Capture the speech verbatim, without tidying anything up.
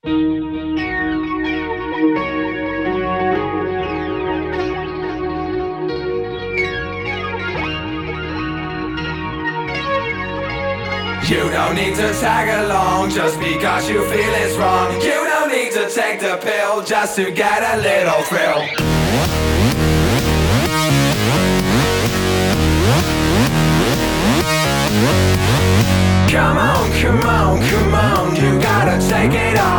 You don't need to tag along just because you feel it's wrong. You don't need to take the pill just to get a little thrill. Come on, come on, come on, you gotta take it on.